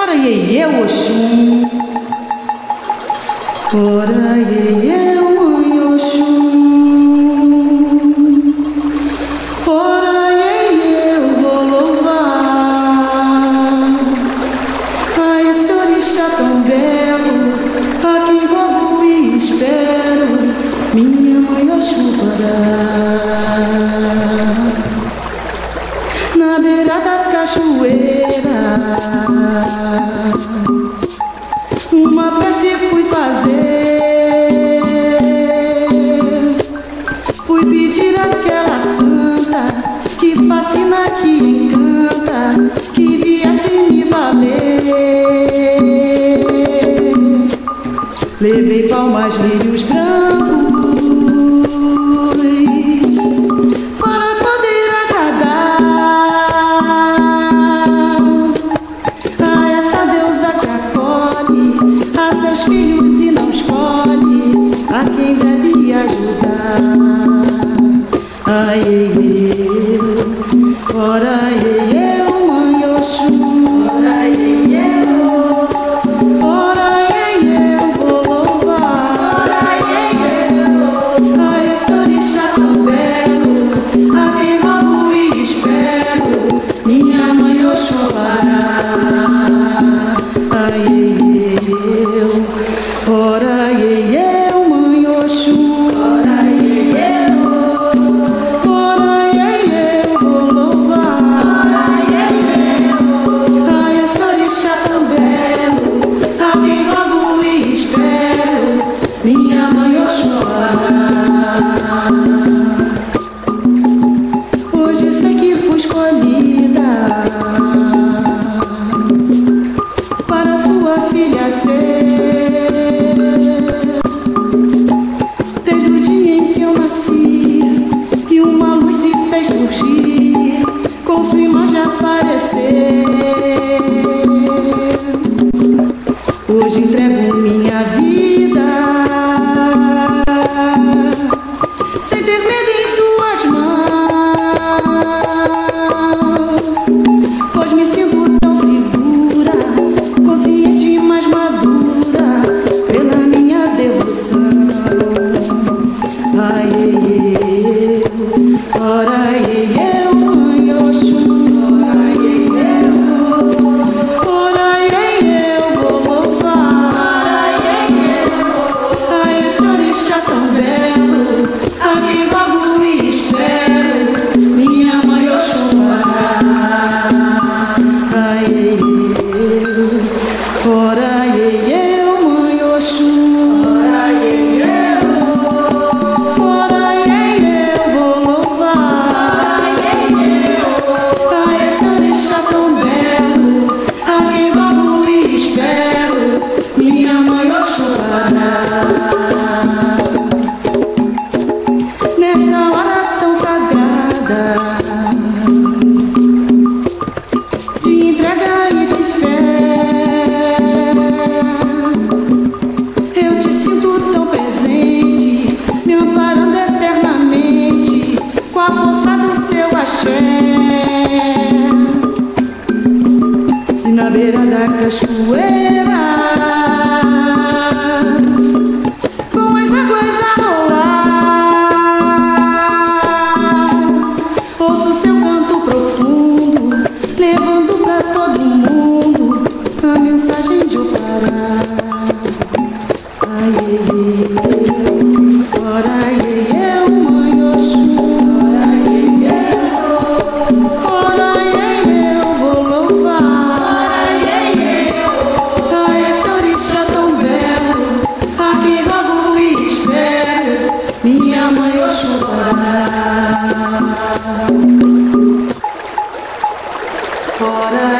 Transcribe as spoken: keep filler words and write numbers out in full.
Ora iê, Oxum. Ora iê, mãe Oxum. Ora iê, eu vou louvar. Ai, esse orixá tão belo, a quem rogo e espero, minha mãe Oxum Pará. Na beira da cachoeira, uma prece fui fazer. Fui pedir àquela santa que fascina, que encanta, que viesse me valer. Levei palmas, lírios brancos para poder agradar a essa deusa que acolhe a seus filhos e não escolhe a quem deve ajudar. Ai, eu, ora eu, mãe Oxum. Ora eu, ora eu, vou louvar. Ora eu, ai, esse orixá tão belo, a quem rogo e espero, minha mãe Oxum Pará. Ai, eu, ora eu, mãe Oxum. Ora eu, ora eu, vou louvar. Ora eu, ai, esse orixá tão belo, a quem rogo e espero, minha mãe Oxum Pará. Hoje sei que fui escolhida para sua filha ser. Desde o dia em que eu nasci, que uma luz se fez surgir, com sua imagem aparecer. Hoje entrego minha vida, sem ter medo em suas mãos, pois me sinto tão segura, consciente, mais madura, pela minha devoção. Ai, eu, ora eu, mãe Oxum. Ora eu, ora eu, vou louvar. Ai, esse orixá tão belo, a quem rogo e espero, minha mãe Oxum Pará. Ai, eu, ora eu, mãe Oxum. Ora eu, ora eu, vou louvar. Ai, esse orixá tão belo, a quem rogo e espero, minha mãe Oxum Pará. Nesta hora tão sagrada de entrega e de fé, eu te sinto tão presente, me amparando eternamente com a força do seu axé. E na beira da cachoeira, com as águas a rolar, ouço seu canto profundo, levando pra todo mundo a mensagem de Opará. Ai, eu, ora eu, mãe Oxum. Ora eu, vou louvar. Ai, esse orixá tão belo, a quem rogo e espero, minha mãe Oxum Pará. Ora